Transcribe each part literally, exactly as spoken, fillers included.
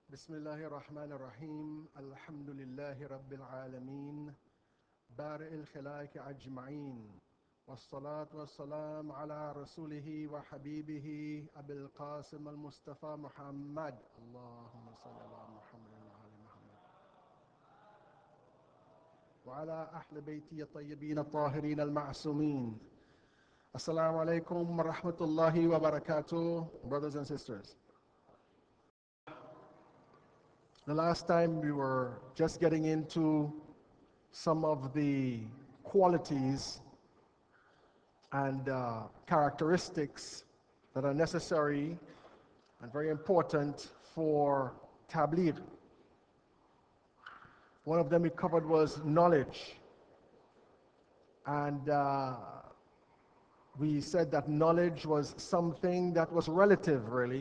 بسم الله الرحمن الرحيم الحمد لله رب العالمين بارئ الخلائق أجمعين والصلاة والسلام على رسوله وحبيبه أبي القاسم المصطفى محمد اللهم صل على محمد وعلى محمد وعلى أهل بيته الطيبين الطاهرين المعصومين. Assalamu alaikum wa rahmatullahi wa barakatuh, brothers and sisters. The last time we were just getting into some of the qualities and uh, characteristics that are necessary and very important for tabligh. One of them we covered was knowledge. And uh, we said that knowledge was something that was relative, really.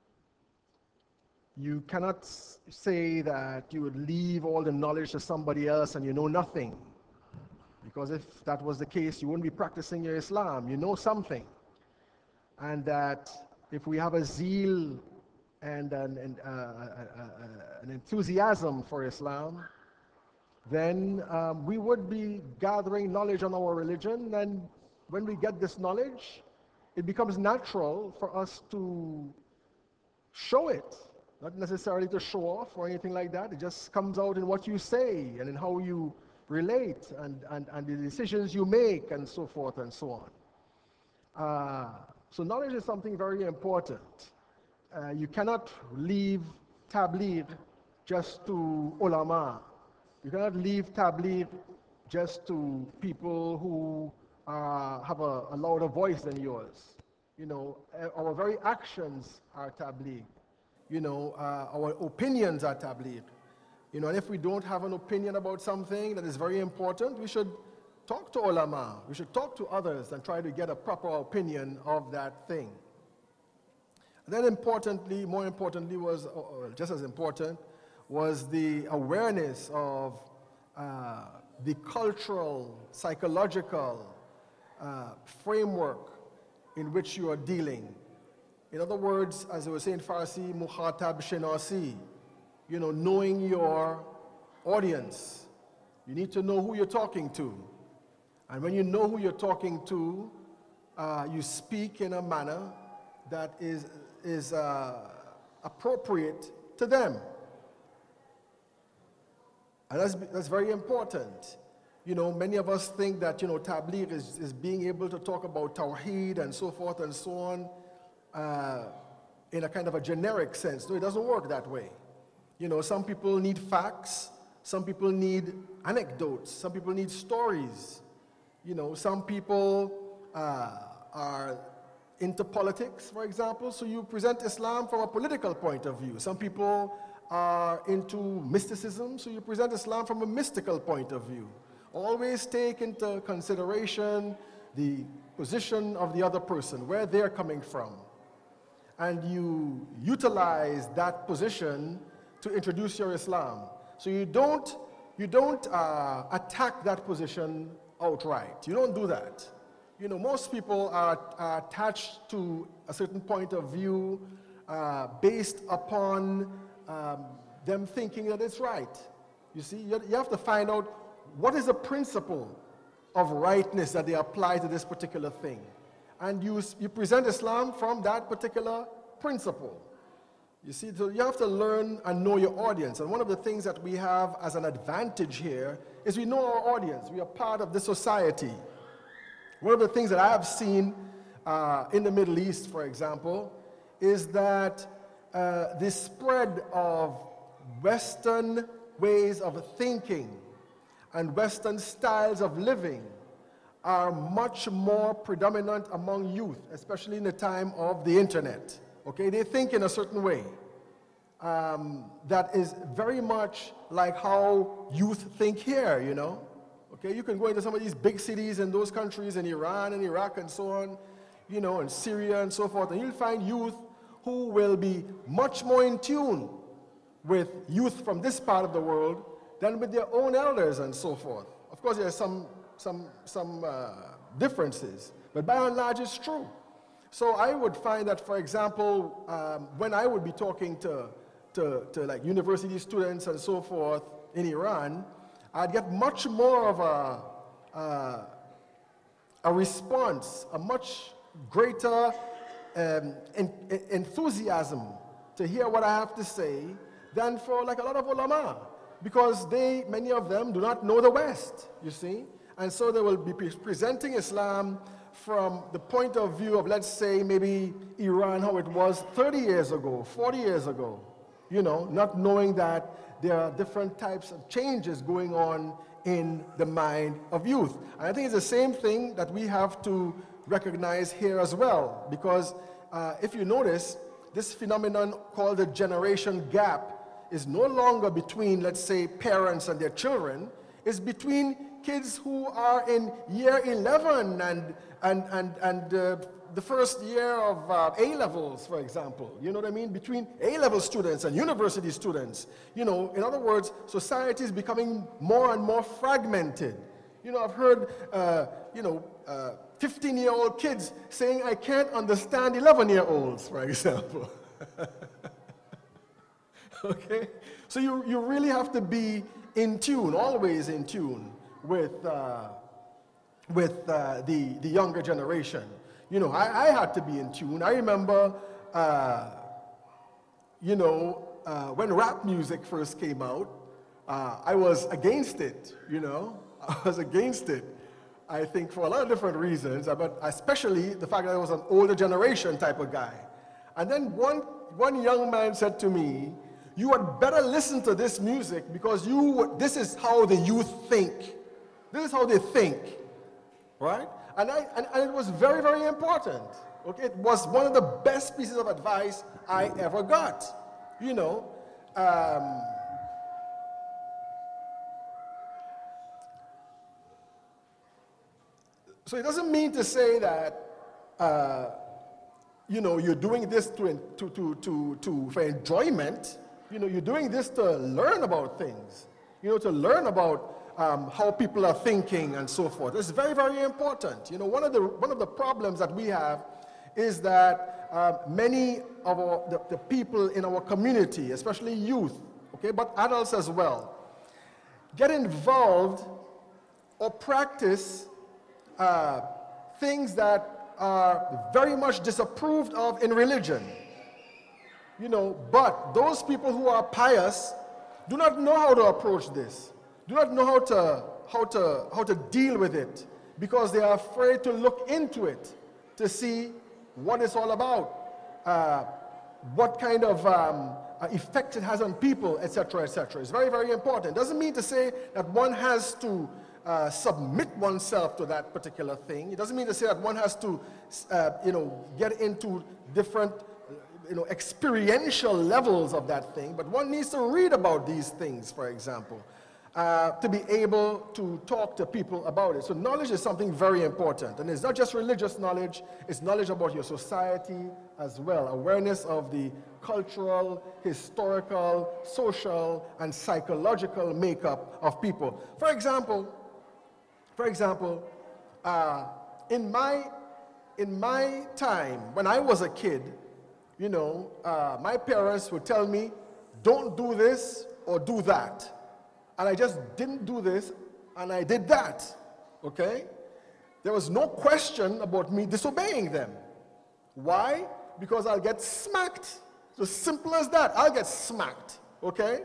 You cannot say that you would leave all the knowledge to somebody else and you know nothing. Because if that was the case, you wouldn't be practicing your Islam. You know something. And that if we have a zeal and an, an, uh, uh, uh, an enthusiasm for Islam, then um, we would be gathering knowledge on our religion. And when we get this knowledge, it becomes natural for us to show it. Not necessarily to show off or anything like that. It just comes out in what you say and in how you relate and, and, and the decisions you make and so forth and so on. Uh, so knowledge is something very important. Uh, you cannot leave tabligh just to ulama. You cannot leave tabligh just to people who uh, have a, a louder voice than yours. You know, our very actions are tabligh. You know, uh, our opinions are tabligh. You know, and if we don't have an opinion about something that is very important, we should talk to ulama. We should talk to others and try to get a proper opinion of that thing. And then importantly, more importantly was, or just as important, was the awareness of uh, the cultural, psychological uh, framework in which you are dealing. In other words, as I was saying in Farsi, mukhatab shinasi, you know, knowing your audience. You need to know who you're talking to. And when you know who you're talking to, uh, you speak in a manner that is, is uh, appropriate to them. And that's, that's very important. You know, many of us think that, you know, tabligh is, is being able to talk about tawheed and so forth and so on. Uh, in a kind of a generic sense. No, it doesn't work that way. You know, some people need facts, some people need anecdotes, some people need stories. You know, some people uh, are into politics, for example, so you present Islam from a political point of view. Some people are into mysticism, so you present Islam from a mystical point of view. Always take into consideration the position of the other person, where they're coming from. And you utilize that position to introduce your Islam. So you don't, you don't uh, attack that position outright. You don't do that. You know, most people are, are attached to a certain point of view uh, based upon um, them thinking that it's right. You see, you, you have to find out what is the principle of rightness that they apply to this particular thing. And you, you present Islam from that particular principle. You see, so you have to learn and know your audience. And one of the things that we have as an advantage here is we know our audience. We are part of the society. One of the things that I have seen uh, in the Middle East, for example, is that uh, the spread of Western ways of thinking and Western styles of living are much more predominant among youth, especially in the time of the internet. Okay, they think in a certain way um, that is very much like how youth think here, you know. Okay, you can go into some of these big cities in those countries, in Iran and Iraq and so on, you know, and Syria and so forth, and you'll find youth who will be much more in tune with youth from this part of the world than with their own elders and so forth. Of course, there are some some, some uh, differences, but by and large it's true. So I would find that, for example, um, when I would be talking to, to to, to like university students and so forth in Iran, I'd get much more of a, uh, a response, a much greater um, en- enthusiasm to hear what I have to say than for like a lot of ulama, because they, many of them do not know the West, you see, and so they will be pre- presenting Islam from the point of view of, let's say, maybe Iran, how it was thirty years ago, forty years ago, you know, not knowing that there are different types of changes going on in the mind of youth. And I think it's the same thing that we have to recognize here as well, because uh, if you notice, this phenomenon called the generation gap is no longer between, let's say, parents and their children. It's between kids who are in year eleven and, and, and, and uh, the first year of uh, A-levels, for example. You know what I mean? Between A-level students and university students. You know, in other words, society is becoming more and more fragmented. You know, I've heard, uh, you know, uh, fifteen-year-old kids saying, I can't understand eleven-year-olds, for example. Okay? So you, you really have to be in tune, always in tune with, uh, with uh, the, the younger generation. You know, I, I had to be in tune. I remember, uh, you know, uh, when rap music first came out, uh, I was against it, you know. I was against it. I think for a lot of different reasons, but especially the fact that I was an older generation type of guy. And then one, one young man said to me, you had better listen to this music because you, this is how the youth think. This is how they think, right? And, I, and, and it was very, very important. Okay, it was one of the best pieces of advice I ever got. You know, um, so it doesn't mean to say that, uh, you know, you're doing this to, to, to, to, to, for enjoyment. You know, you're doing this to learn about things. You know, to learn about Um, how people are thinking and so forth. It's very, very important. You know, one of the, one of the problems that we have is that uh, many of our, the, the people in our community, especially youth, okay, but adults as well, get involved or practice uh, things that are very much disapproved of in religion. You know, but those people who are pious do not know how to approach this. Do not know how to, how to, how to deal with it because they are afraid to look into it to see what it's all about, uh, what kind of um, effect it has on people, et cetera, et cetera. It's very, very important. Doesn't mean to say that one has to uh, submit oneself to that particular thing. It doesn't mean to say that one has to, uh, you know, get into different, you know, experiential levels of that thing, but one needs to read about these things, for example. Uh, to be able to talk to people about it. So knowledge is something very important. And it's not just religious knowledge, it's knowledge about your society as well. Awareness of the cultural, historical, social, and psychological makeup of people. For example, for example, uh, in my in my time, when I was a kid, you know, uh, my parents would tell me, don't do this or do that. And I just didn't do this, and I did that, okay? There was no question about me disobeying them. Why? Because I'll get smacked. It's as simple as that. I'll get smacked, okay?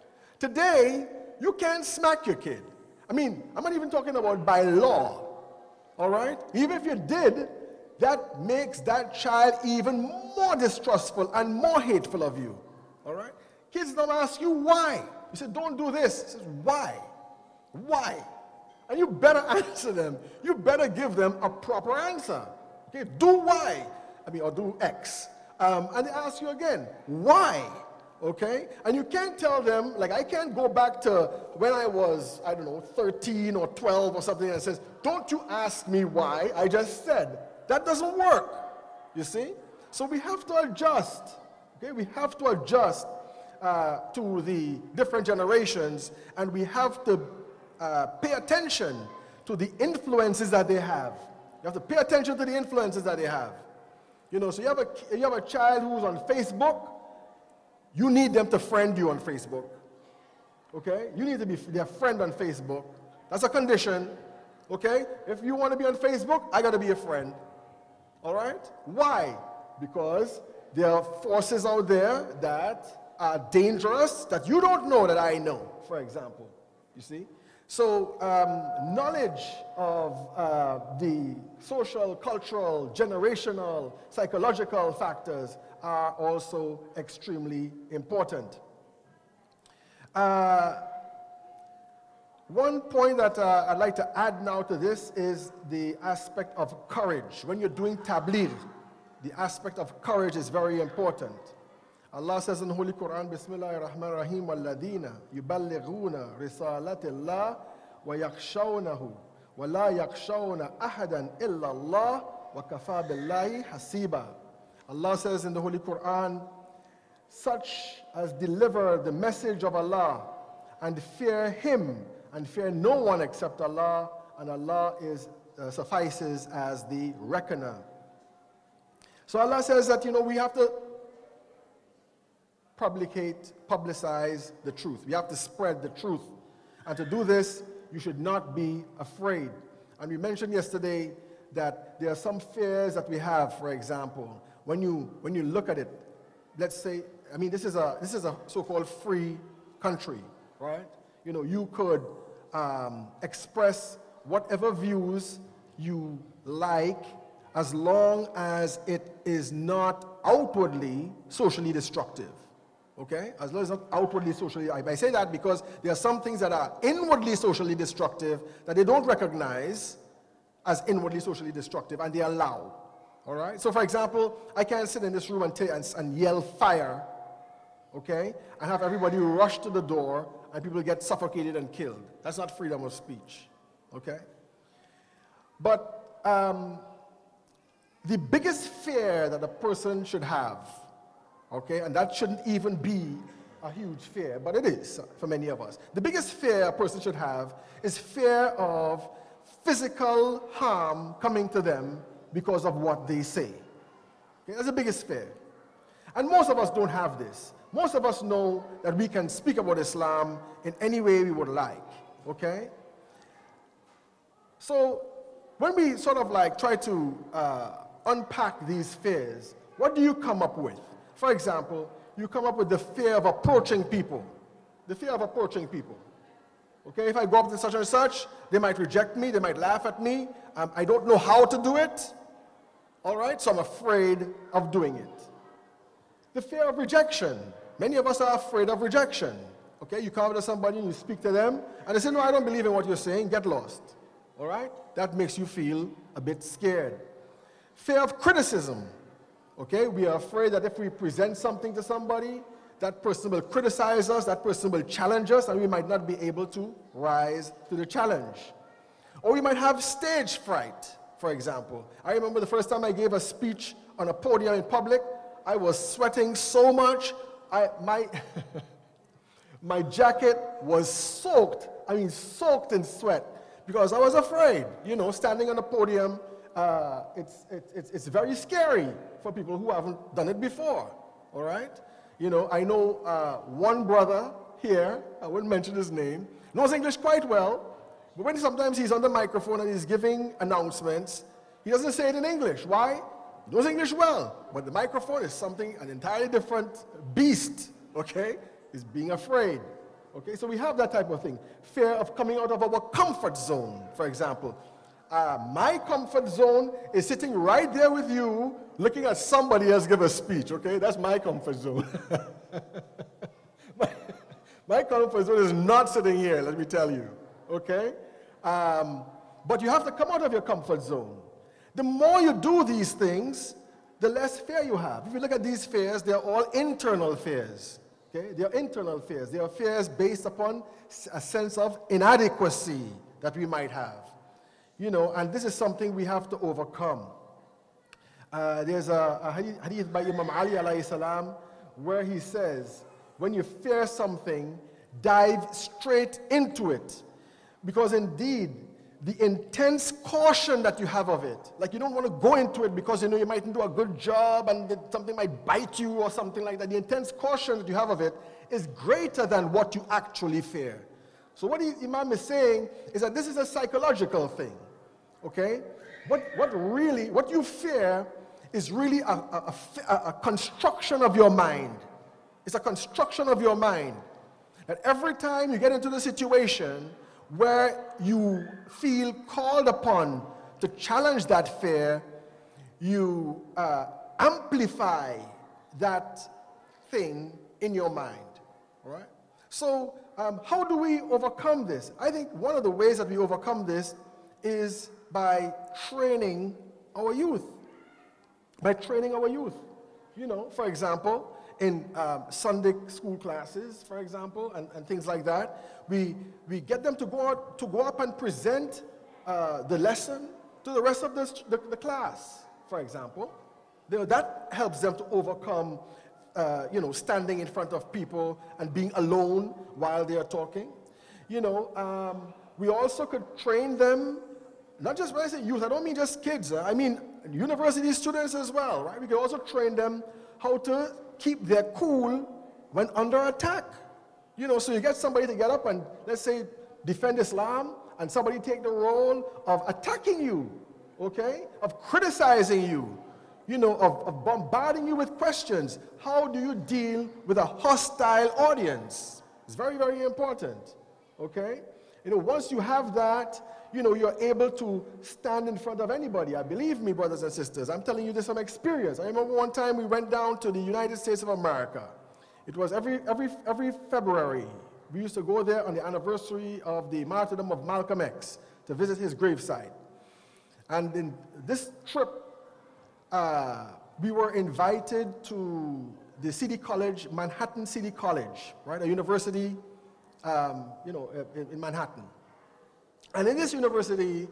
Today, you can't smack your kid. I mean, I'm not even talking about by law, all right? Even if you did, that makes that child even more distrustful and more hateful of you, all right? Kids don't ask you why. You say, don't do this. He says, why? Why? And you better answer them. You better give them a proper answer. Okay, do why? I mean, or do X. Um, and they ask you again, why? Okay? And you can't tell them, like I can't go back to when I was, I don't know, thirteen or twelve or something and says, don't you ask me why, I just said. That doesn't work, you see? So we have to adjust. Okay, we have to adjust Uh, to the different generations, and we have to uh, pay attention to the influences that they have. You have to pay attention to the influences that they have. You know, so you have a, you have a child who's on Facebook, you need them to friend you on Facebook. Okay? You need to be their friend on Facebook. That's a condition. Okay? If you want to be on Facebook, I got to be a friend. All right? Why? Because there are forces out there that are dangerous that you don't know that I know, for example. You see? So um, knowledge of uh, the social, cultural, generational, psychological factors are also extremely important. Uh, one point that uh, I'd like to add now to this is the aspect of courage. When you're doing tabligh, the aspect of courage is very important. Allah says in the Holy Quran, Bismillahir Rahmanir Rahim, وَالَّذِينَ يُبَلِّغُونَ رِسَالَةِ اللَّهِ وَيَخْشَوْنَهُ وَلَا يَخْشَوْنَ أَحَدًا إِلَّا اللَّهِ وَكَفَى بِاللَّهِ حَسِيبًا. Allah says in the Holy Quran, such as deliver the message of Allah and fear Him and fear no one except Allah, and Allah is uh, suffices as the reckoner. So Allah says that, you know, we have to publicate, publicize the truth. We have to spread the truth. And to do this, you should not be afraid. And we mentioned yesterday that there are some fears that we have, for example. When you, when you look at it, let's say, I mean, this is a, this is a so-called free country, right? You know, you could um, express whatever views you like as long as it is not outwardly socially destructive. Okay? As long as it's not outwardly socially, I say that because there are some things that are inwardly socially destructive that they don't recognize as inwardly socially destructive, and they allow. All right? So, for example, I can't sit in this room and, t- and, and yell fire, okay, and have everybody rush to the door and people get suffocated and killed. That's not freedom of speech. Okay? But um, the biggest fear that a person should have, okay, and that shouldn't even be a huge fear, but it is for many of us. The biggest fear a person should have is fear of physical harm coming to them because of what they say. Okay, that's the biggest fear. And most of us don't have this. Most of us know that we can speak about Islam in any way we would like, okay? So when we sort of like try to uh, unpack these fears, what do you come up with? For example, you come up with the fear of approaching people. The fear of approaching people. Okay, if I go up to such and such, they might reject me, they might laugh at me. Um, I don't know how to do it. All right, so I'm afraid of doing it. The fear of rejection. Many of us are afraid of rejection. Okay, you come up to somebody and you speak to them, and they say, no, I don't believe in what you're saying, get lost. All right, that makes you feel a bit scared. Fear of criticism. Okay, we are afraid that if we present something to somebody, that person will criticize us, that person will challenge us, and we might not be able to rise to the challenge. Or we might have stage fright, for example. I remember the first time I gave a speech on a podium in public, I was sweating so much, I, my, my jacket was soaked, I mean soaked in sweat, because I was afraid, you know, standing on a podium. Uh, it's, it's, it's very scary for people who haven't done it before, all right? You know, I know uh, one brother here, I wouldn't mention his name, knows English quite well, but when sometimes he's on the microphone and he's giving announcements, he doesn't say it in English. Why? He knows English well, but the microphone is something, an entirely different beast, okay? He's being afraid, okay? So we have that type of thing. Fear of coming out of our comfort zone, for example. Uh, my comfort zone is sitting right there with you, looking at somebody else give a speech, okay? That's my comfort zone. my, my comfort zone is not sitting here, let me tell you, okay? Um, but you have to come out of your comfort zone. The more you do these things, the less fear you have. If you look at these fears, they're all internal fears, okay? They're internal fears. They are fears based upon a sense of inadequacy that we might have. You know, and this is something we have to overcome. Uh, there's a, a hadith, hadith by Imam Ali alayhi salam where he says, when you fear something, dive straight into it. Because indeed, the intense caution that you have of it. Like you don't want to go into it because you know you mightn't do a good job and that something might bite you or something like that. The intense caution that you have of it is greater than what you actually fear. So what the Imam is saying is that this is a psychological thing, okay? What, what really, what you fear is really a, a, a, a construction of your mind. It's a construction of your mind. That every time you get into the situation where you feel called upon to challenge that fear, you uh, amplify that thing in your mind, all right? So um, how do we overcome this? I think one of the ways that we overcome this is by training our youth, by training our youth. You know, for example, in um, Sunday school classes, for example, and, and things like that, we, we get them to go out, to go up and present uh, the lesson to the rest of the, the, the class, for example. You know, that helps them to overcome, uh, you know, standing in front of people and being alone while they are talking. You know, um, we also could train them, not just when I say youth, I don't mean just kids, I mean university students as well, right? We can also train them how to keep their cool when under attack. You know, so you get somebody to get up and, let's say, defend Islam, and somebody take the role of attacking you, okay? Of criticizing you, you know, of, of bombarding you with questions. How do you deal with a hostile audience? It's very, very important, okay? You know, once you have that, you know, you're able to stand in front of anybody. I believe me, brothers and sisters. I'm telling you this from experience. I remember one time we went down to the United States of America. It was every, every, every February. We used to go there on the anniversary of the martyrdom of Malcolm X to visit his gravesite. And in this trip, uh, we were invited to the City College, Manhattan City College, right? A university, um, you know, in, in Manhattan. And in this university,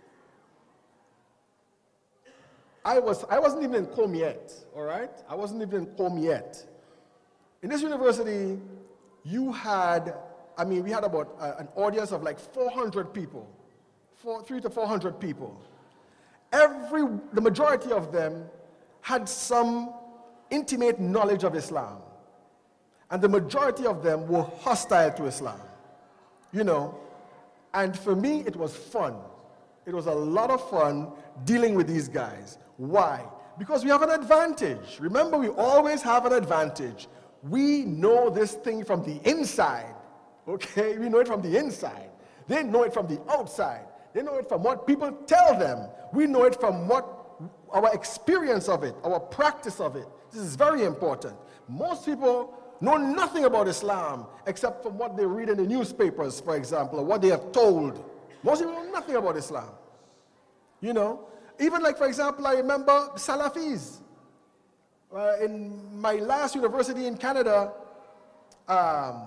I, was, I wasn't even in Qom yet, all right? I wasn't even in Qom yet. In this university, you had, I mean, we had about uh, an audience of like four hundred people, four, three to four hundred people. Every, the majority of them had some intimate knowledge of Islam. And the majority of them were hostile to Islam, you know. And for me, it was fun. It was a lot of fun dealing with these guys. Why? Because we have an advantage. Remember, we always have an advantage. We know this thing from the inside, okay? We know it from the inside. They know it from the outside. They know it from what people tell them. We know it from what our experience of it, our practice of it. This is very important. Most people know nothing about Islam except from what they read in the newspapers, for example, or what they have told. Most people know nothing about Islam. You know, even like, for example, I remember Salafis. Uh, in my last university in Canada, um,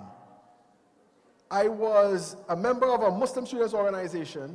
I was a member of a Muslim students organization.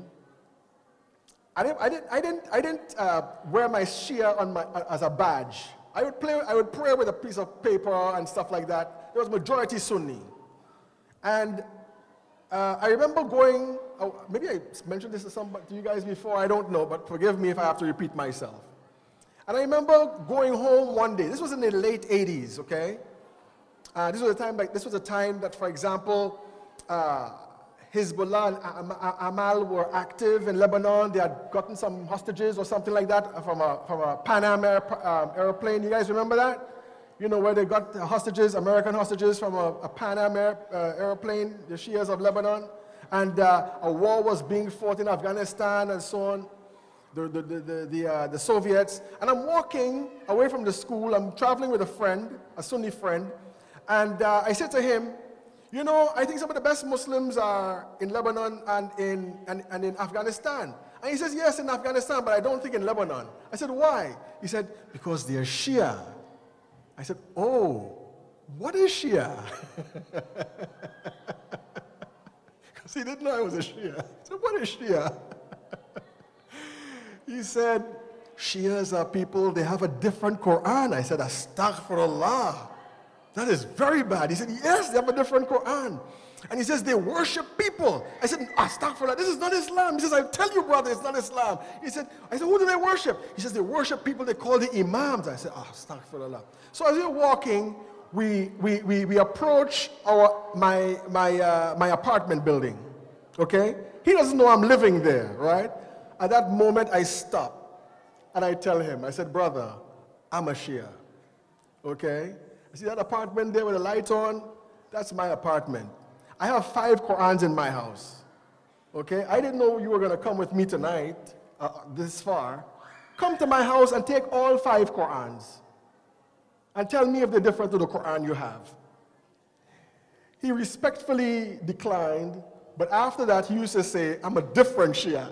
I didn't, I didn't, I didn't, I didn't uh, wear my Shia on my, uh, as a badge. I would, play, I would pray with a piece of paper and stuff like that. It was majority Sunni. And uh, I remember going, oh, maybe I mentioned this to, some, to you guys before, I don't know, but forgive me if I have to repeat myself. And I remember going home one day. This was in the late eighties, okay? Uh, this was a time like this was a time that, for example, uh, Hezbollah and Amal were active in Lebanon. They had gotten some hostages or something like that from a from a Pan Am air, um, airplane. You guys remember that? You know, where they got hostages, American hostages from a, a Pan Am air, uh, airplane, the Shias of Lebanon, and uh, a war was being fought in Afghanistan and so on. The, the, the, the, the, uh, the Soviets, and I'm walking away from the school. I'm traveling with a friend, a Sunni friend, and uh, I said to him, you know, I think some of the best Muslims are in Lebanon and in, and, and in Afghanistan. And he says, yes, in Afghanistan, but I don't think in Lebanon. I said, why? He said, because they're Shia. I said, oh, what is Shia? Because he didn't know I was a Shia. I said, what is Shia? He said, Shias are people, they have a different Quran. I said, Astaghfirullah. that is very bad. He said, yes, they have a different Quran. And he says, they worship people. I said, astaghfirullah, this is not Islam. He says, I tell you, brother, it's not Islam. He said, I said, who do they worship? He says, they worship people they call the imams. I said, astaghfirullah. So as we're walking, we, we, we, we approach our, my, my, uh, my apartment building, okay? He doesn't know I'm living there, right? At that moment, I stop, and I tell him, I said, brother, I'm a Shia, okay? You see that apartment there with the light on? That's my apartment. I have five Qurans in my house, okay? I didn't know you were going to come with me tonight, uh, this far. Come to my house and take all five Qurans and tell me if they're different to the Quran you have. He respectfully declined, but after that, he used to say, I'm a different Shia.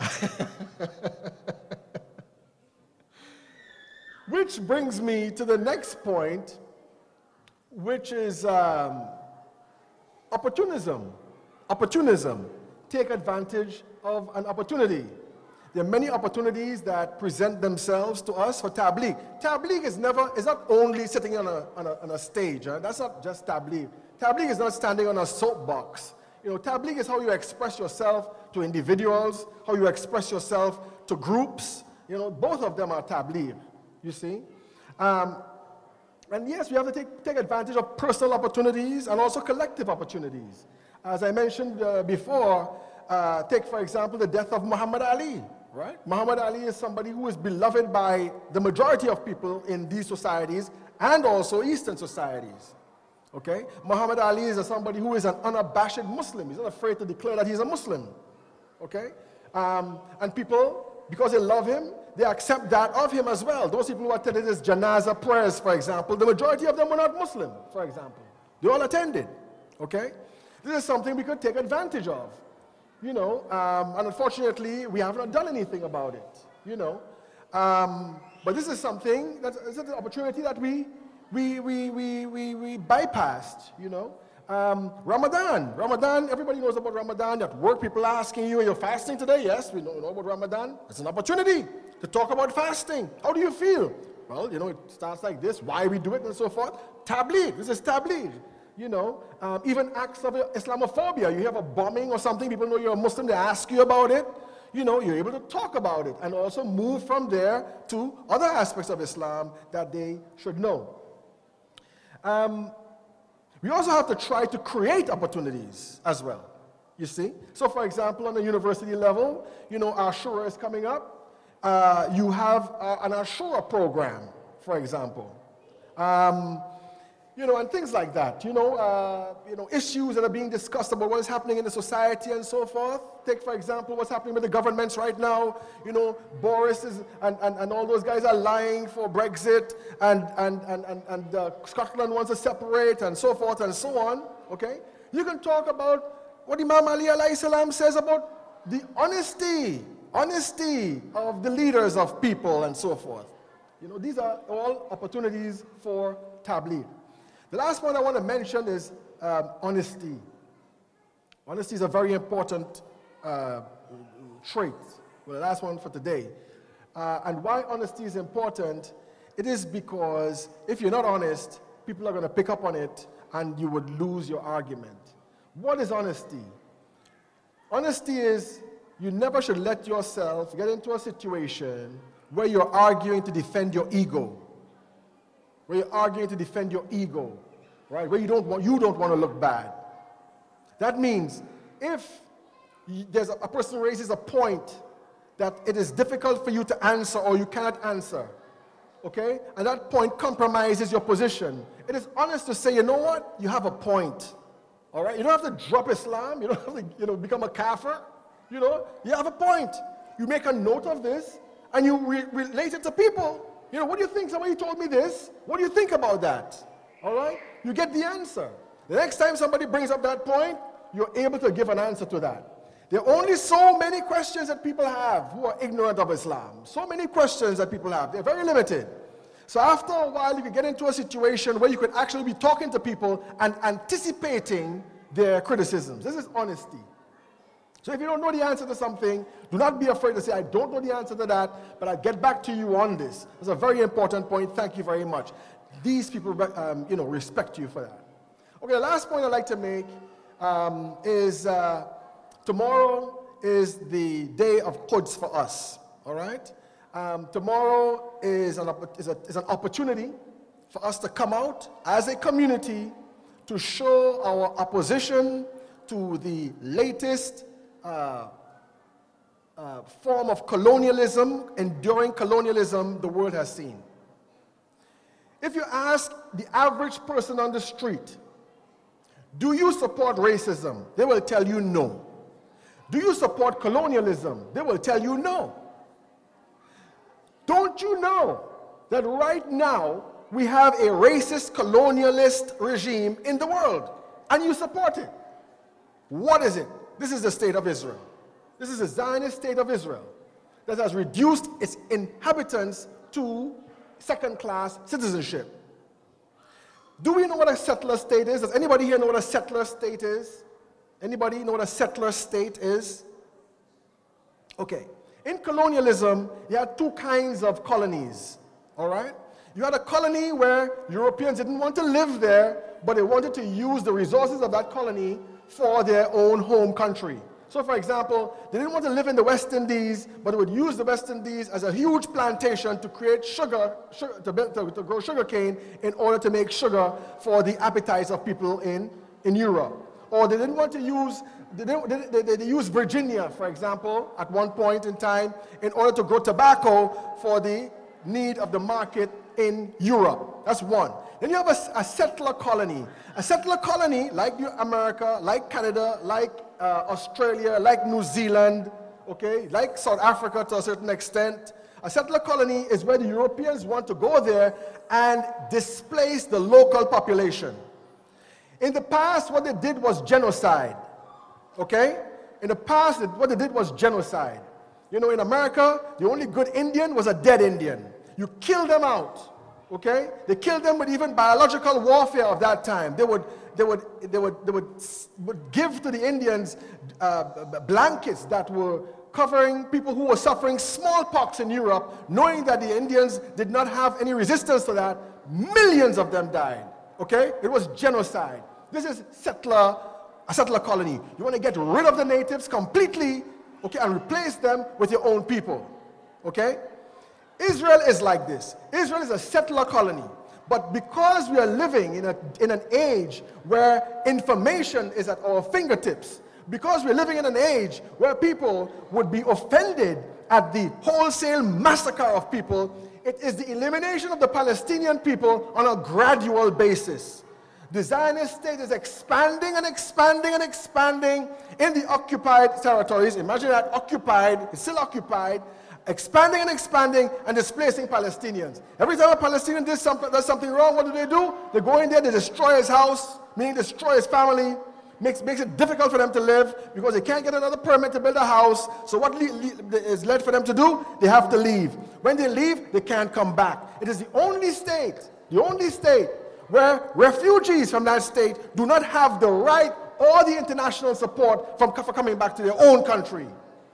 Which brings me to the next point, which is um, opportunism. Opportunism. Take advantage of an opportunity. There are many opportunities that present themselves to us for tabligh. Tabligh is never, is not only sitting on a, on a, on a stage. Huh? That's not just tabligh. Tabligh is not standing on a soapbox. You know, tabligh is how you express yourself to individuals, how you express yourself to groups. You know, both of them are tabligh, you see. Um, and yes, we have to take, take advantage of personal opportunities and also collective opportunities. As I mentioned uh, before, uh, take, for example, the death of Muhammad Ali. Right? Muhammad Ali is somebody who is beloved by the majority of people in these societies and also Eastern societies. Okay? Muhammad Ali is a, somebody who is an unabashed Muslim. He's not afraid to declare that he's a Muslim. Okay? Um, and people, because they love him, they accept that of him as well. Those people who attended his janazah prayers, for example, the majority of them were not Muslim, for example. They all attended. Okay? This is something we could take advantage of. You know, um, and unfortunately, we have not done anything about it, you know. Um, but this is something, that is an opportunity that we, we, we, we, we, we bypassed, you know. Um, Ramadan, Ramadan, everybody knows about Ramadan. At work, people are asking you, are you fasting today? Yes, we know, know about Ramadan. It's an opportunity to talk about fasting. How do you feel? Well, you know, it starts like this, why we do it and so forth. Tabligh, this is tabligh. You know, um, even acts of Islamophobia. You have a bombing or something, people know you're a Muslim, they ask you about it. You know, you're able to talk about it and also move from there to other aspects of Islam that they should know. Um, we also have to try to create opportunities as well, you see. So, for example, on the university level, you know, Ashura is coming up. Uh, you have uh, an Ashura program, for example. Um, You know, and things like that. You know, uh, you know, issues that are being discussed about what is happening in the society and so forth. Take, for example, what's happening with the governments right now. You know, Boris is, and, and, and all those guys are lying for Brexit, and, and, and, and, and uh, Scotland wants to separate, and so forth and so on. Okay? You can talk about what Imam Ali alayhi salam says about the honesty, honesty of the leaders of people and so forth. You know, these are all opportunities for tabligh. The last one I want to mention is um, honesty. Honesty is a very important uh, trait. Well, the last one for today. Uh, and why honesty is important, it is because if you're not honest, people are going to pick up on it and you would lose your argument. What is honesty? Honesty is you never should let yourself get into a situation where you're arguing to defend your ego. Where you're arguing to defend your ego, right? Where you don't want, you don't want to look bad. That means if there's a, a person raises a point that it is difficult for you to answer or you cannot answer, okay? And that point compromises your position. It is honest to say, you know what? You have a point, all right? You don't have to drop Islam. You don't have to, you know, become a kafir. You know, you have a point. You make a note of this and you re- relate it to people. You know, what do you think? Somebody told me this. What do you think about that? All right? You get the answer. The next time somebody brings up that point, you're able to give an answer to that. There are only so many questions that people have who are ignorant of Islam. So many questions that people have. They're very limited. So after a while, you can get into a situation where you could actually be talking to people and anticipating their criticisms. This is honesty. So if you don't know the answer to something, do not be afraid to say, I don't know the answer to that, but I'll get back to you on this. It's a very important point. Thank you very much. these people, um, you know, respect you for that. Okay, the last point I'd like to make um, is uh, tomorrow is the day of Quds for us, all right? Um, tomorrow is an, is, a, is an opportunity for us to come out as a community to show our opposition to the latest uh, uh, form of colonialism, enduring colonialism the world has seen. If you ask the average person on the street, do you support racism? They will tell you no. Do you support colonialism? They will tell you no. Don't you know that right now we have a racist colonialist regime in the world and you support it? What is it? This is the state of Israel. This is the Zionist state of Israel that has reduced its inhabitants to second-class citizenship. Do we know what a settler state is? Does anybody here know what a settler state is? Anybody know what a settler state is? Okay. In colonialism, you had two kinds of colonies, all right? You had a colony where Europeans didn't want to live there, but they wanted to use the resources of that colony for their own home country. So, for example, they didn't want to live in the West Indies, but they would use the West Indies as a huge plantation to create sugar, sugar to, build, to, to grow sugar cane in order to make sugar for the appetites of people in, in Europe. Or they didn't want to use, they, didn't, they, they, they used Virginia, for example, at one point in time, in order to grow tobacco for the need of the market in Europe. That's one. Then you have a, a settler colony. A settler colony, like America, like Canada, like uh, Australia, like New Zealand, okay, like South Africa to a certain extent. A settler colony is where the Europeans want to go there and displace the local population. In the past, what they did was genocide, okay? In the past, what they did was genocide. You know, in America, the only good Indian was a dead Indian. You kill them out. Okay? They killed them with even biological warfare of that time. They would, they would, they would, they would, would give to the Indians uh, blankets that were covering people who were suffering smallpox in Europe, knowing that the Indians did not have any resistance to that. Millions of them died. Okay? It was genocide. This is settler, a settler colony. You want to get rid of the natives completely, okay, and replace them with your own people. Okay? Israel is like this. Israel is a settler colony. But because we are living in, a, in an age where information is at our fingertips, because we're living in an age where people would be offended at the wholesale massacre of people, it is the elimination of the Palestinian people on a gradual basis. The Zionist state is expanding and expanding and expanding in the occupied territories. Imagine that occupied, it's still occupied, expanding and expanding and displacing Palestinians. Every time a Palestinian does something, does something wrong, what do they do? They go in there, they destroy his house, meaning destroy his family, makes, makes it difficult for them to live because they can't get another permit to build a house. So what le- le- is led for them to do? They have to leave. When they leave, they can't come back. It is the only state, the only state where refugees from that state do not have the right or the international support from, for coming back to their own country.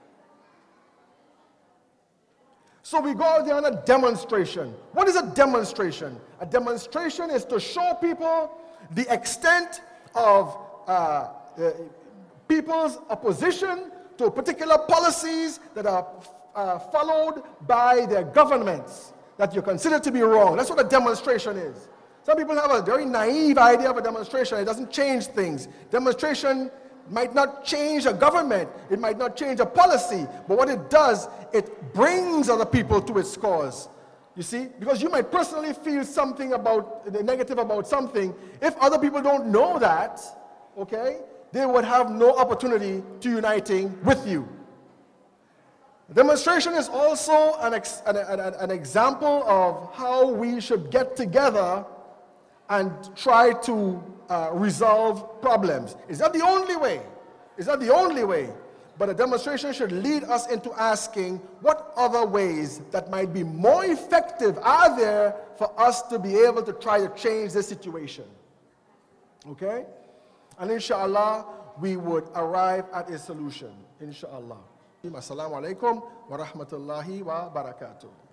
So we go out there on a demonstration. What is a demonstration? A demonstration is to show people the extent of uh, uh, people's opposition to particular policies that are uh, followed by their governments that you consider to be wrong. That's what a demonstration is. Some people have a very naive idea of a demonstration. It doesn't change things. Demonstration might not change a government, it might not change a policy, but what it does, it brings other people to its cause. You see? Because you might personally feel something about, negative about something. If other people don't know that, okay, they would have no opportunity to uniting with you. Demonstration is also an, ex, an, an, an example of how we should get together and try to uh, resolve problems. It's not the only way. It's not the only way. But a demonstration should lead us into asking what other ways that might be more effective are there for us to be able to try to change this situation. Okay? And inshallah, we would arrive at a solution. Inshallah. Assalamu alaikum wa rahmatullahi wa barakatuh.